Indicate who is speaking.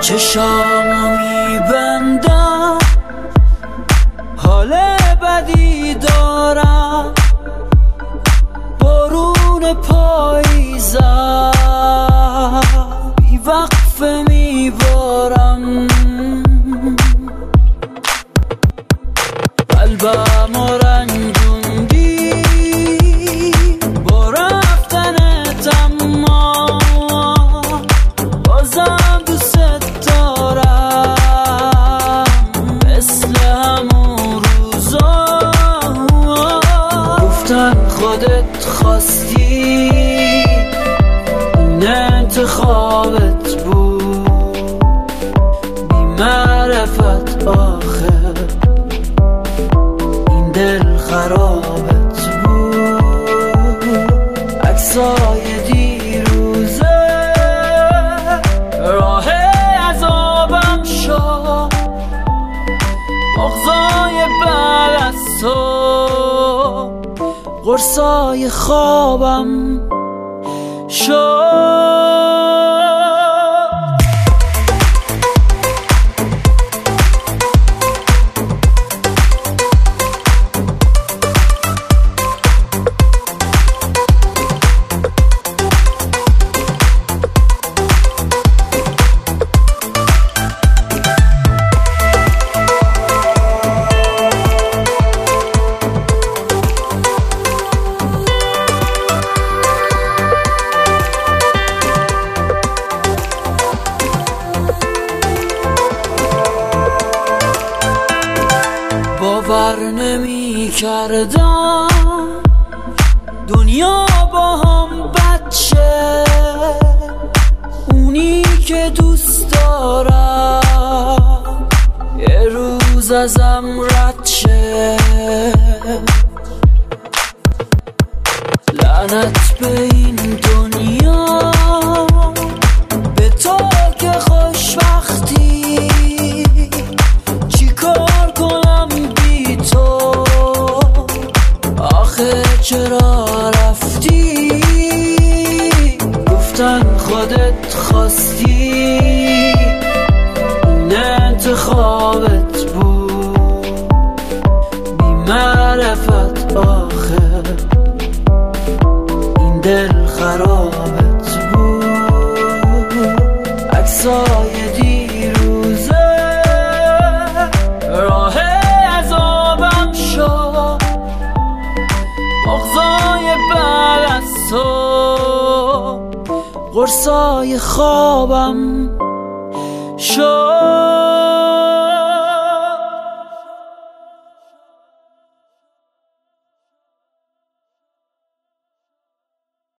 Speaker 1: چشامو میبندم حال بدی دارم، بارون پاییزم بی وقفه میبارم، قلبمو رنجوندی با رفتنت، اما بازم دوست دارم مثل همون روزا. گفتن خودت خواستی این انتخابت بود، بی معرفت آخر این دل خرابت بود. عکسای دیروزه راه عذابم شد، بغضای بعد از تو قرصای خوابم شد. باور نمی کردم دنیا با هم بد شه، اونی که دوست دارم یه روز ازم رد شه. لعنت به این دنیا، به تو که خوشبختی، چیکار کنم بی تو؟ آخه چرا رفتی؟ گفتن خودت خواستی این انتخابت بود، بی معرفت آخر این دل خرابت بود. عکسای دیروزه راه عذابم شد، بغضای بعد از تو قرصای خوابم شد.